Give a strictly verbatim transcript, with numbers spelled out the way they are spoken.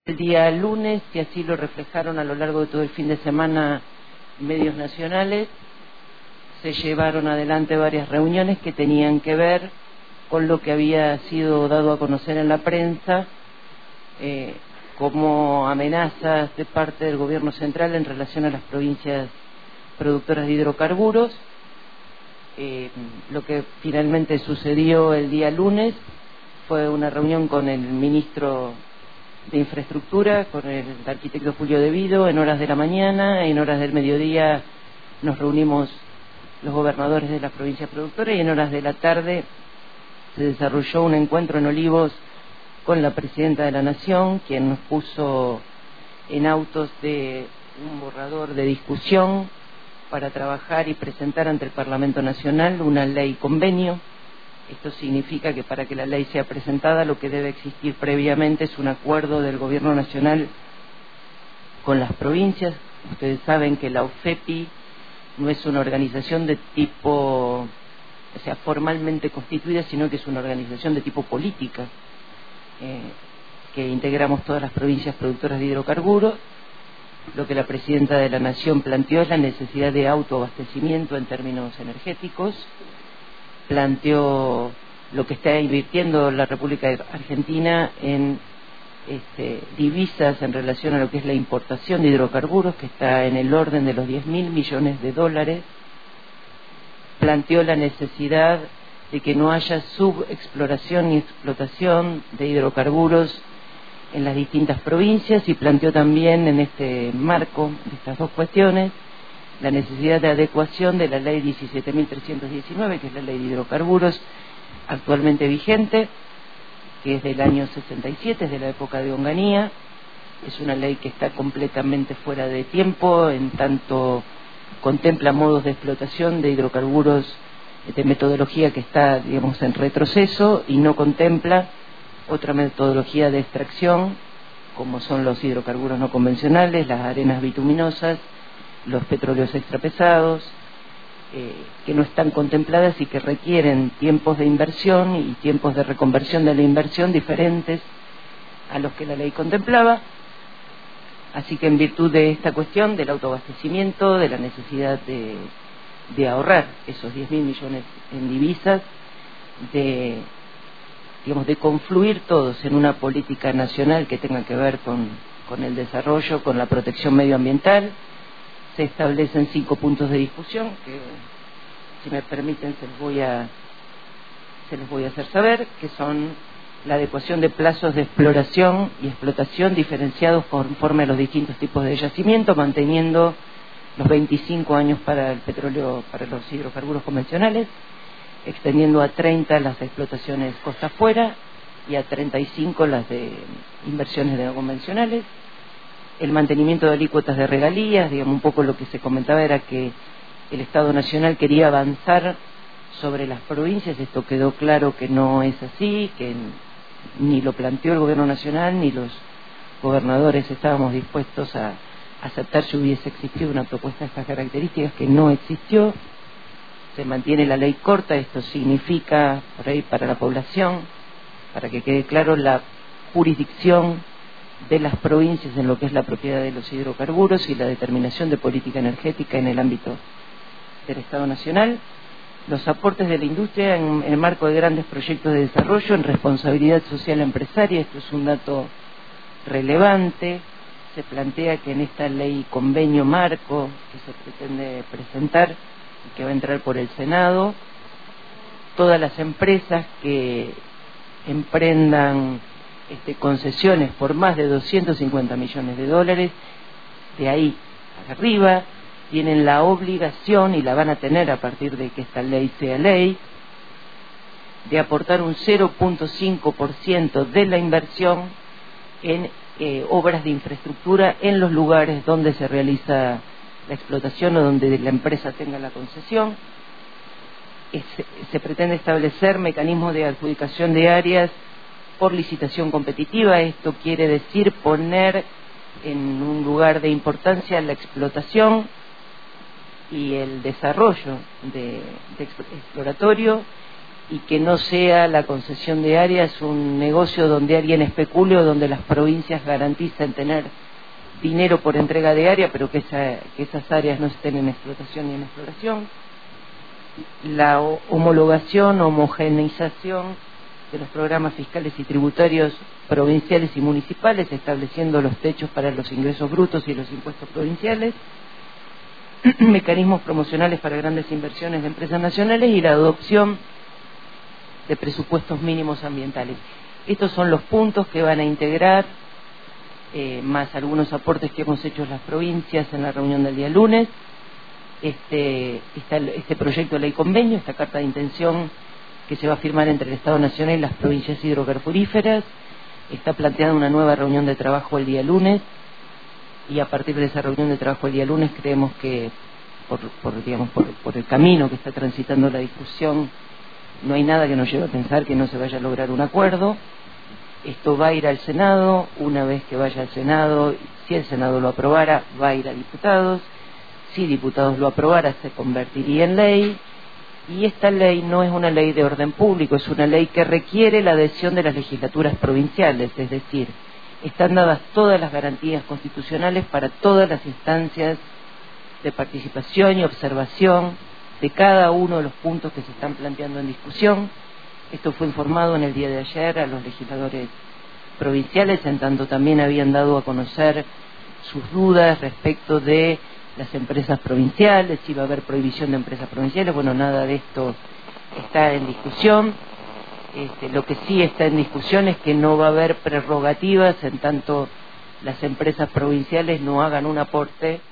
El día lunes, y así lo reflejaron a lo largo de todo el fin de semana medios nacionales, se llevaron adelante varias reuniones que tenían que ver con lo que había sido dado a conocer en la prensa eh, como amenazas de parte del gobierno central en relación a las provincias productoras de hidrocarburos. Eh, lo que finalmente sucedió el día lunes fue una reunión con el ministro de Infraestructura, con el arquitecto Julio De Vido, en horas de la mañana. En horas del mediodía nos reunimos los gobernadores de las provincias productoras, y en horas de la tarde se desarrolló un encuentro en Olivos con la presidenta de la Nación, quien nos puso en autos de un borrador de discusión para trabajar y presentar ante el Parlamento Nacional una ley convenio. Esto significa que para que la ley sea presentada, lo que debe existir previamente es un acuerdo del Gobierno Nacional con las provincias. Ustedes saben que la OFEPI no es una organización de tipo, o sea, formalmente constituida, sino que es una organización de tipo política, eh, que integramos todas las provincias productoras de hidrocarburos. Lo que la presidenta de la Nación planteó es la necesidad de autoabastecimiento en términos energéticos. Planteó lo que está invirtiendo la República Argentina en este, divisas en relación a lo que es la importación de hidrocarburos, que está en el orden de los diez mil millones de dólares. Planteó la necesidad de que no haya subexploración ni explotación de hidrocarburos en las distintas provincias, y planteó también, en este marco de estas dos cuestiones, la necesidad de adecuación de la ley diecisiete mil trescientos diecinueve, que es la ley de hidrocarburos actualmente vigente, que es del año sesenta y siete, es de la época de Onganía. Es una ley que está completamente fuera de tiempo, en tanto contempla modos de explotación de hidrocarburos de metodología que está, digamos, en retroceso, y no contempla otra metodología de extracción, como son los hidrocarburos no convencionales, las arenas bituminosas, los petróleos extrapesados, eh, que no están contempladas y que requieren tiempos de inversión y tiempos de reconversión de la inversión diferentes a los que la ley contemplaba. Así que, en virtud de esta cuestión del autoabastecimiento, de la necesidad de, de ahorrar esos diez mil millones en divisas, de, digamos, de confluir todos en una política nacional que tenga que ver con, con el desarrollo, con la protección medioambiental, se establecen cinco puntos de discusión que, si me permiten, se los voy a, se los voy a hacer saber, que son la adecuación de plazos de exploración y explotación diferenciados conforme a los distintos tipos de yacimiento, manteniendo los veinticinco años para el petróleo, para los hidrocarburos convencionales, extendiendo a treinta las explotaciones costa afuera y a treinta y cinco las de inversiones de no convencionales. El mantenimiento de alícuotas de regalías, digamos, un poco lo que se comentaba era que el Estado Nacional quería avanzar sobre las provincias. Esto quedó claro que no es así, que ni lo planteó el Gobierno Nacional ni los gobernadores estábamos dispuestos a aceptar si hubiese existido una propuesta de estas características, que no existió. Se mantiene la ley corta. Esto significa, por ahí, para la población, para que quede claro, la jurisdicción de las provincias en lo que es la propiedad de los hidrocarburos y la determinación de política energética en el ámbito del Estado Nacional. Los aportes de la industria en, en el marco de grandes proyectos de desarrollo en responsabilidad social empresaria. Esto es un dato relevante. Se plantea que en esta ley convenio marco que se pretende presentar y que va a entrar por el Senado, todas las empresas que emprendan Este, concesiones por más de doscientos cincuenta millones de dólares, de ahí para arriba, tienen la obligación, y la van a tener a partir de que esta ley sea ley, de aportar un cero punto cinco por ciento de la inversión en eh, obras de infraestructura en los lugares donde se realiza la explotación o donde la empresa tenga la concesión. Es, se pretende establecer mecanismos de adjudicación de áreas por licitación competitiva. Esto quiere decir poner en un lugar de importancia la explotación y el desarrollo de, de exploratorio y que no sea la concesión de áreas un negocio donde alguien especule o donde las provincias garanticen tener dinero por entrega de área, pero que, esa, que esas áreas no estén en explotación ni en exploración. La homologación, homogeneización de los programas fiscales y tributarios provinciales y municipales, estableciendo los techos para los ingresos brutos y los impuestos provinciales, mecanismos promocionales para grandes inversiones de empresas nacionales y la adopción de presupuestos mínimos ambientales. Estos son los puntos que van a integrar, eh, más algunos aportes que hemos hecho las provincias en la reunión del día lunes, este, este, este proyecto de ley convenio, esta carta de intención que se va a firmar entre el Estado Nacional y las provincias hidrocarburíferas. Está planteada una nueva reunión de trabajo el día lunes, y a partir de esa reunión de trabajo el día lunes creemos que por, por, digamos, por, por el camino que está transitando la discusión, no hay nada que nos lleve a pensar que no se vaya a lograr un acuerdo. Esto va a ir al Senado. Una vez que vaya al Senado, si el Senado lo aprobara, va a ir a diputados. Si diputados lo aprobara, se convertiría en ley. Y esta ley no es una ley de orden público, es una ley que requiere la adhesión de las legislaturas provinciales, es decir, están dadas todas las garantías constitucionales para todas las instancias de participación y observación de cada uno de los puntos que se están planteando en discusión. Esto fue informado en el día de ayer a los legisladores provinciales, en tanto también habían dado a conocer sus dudas respecto de las empresas provinciales, si va a haber prohibición de empresas provinciales. Bueno, nada de esto está en discusión. Este, lo que sí está en discusión es que no va a haber prerrogativas en tanto las empresas provinciales no hagan un aporte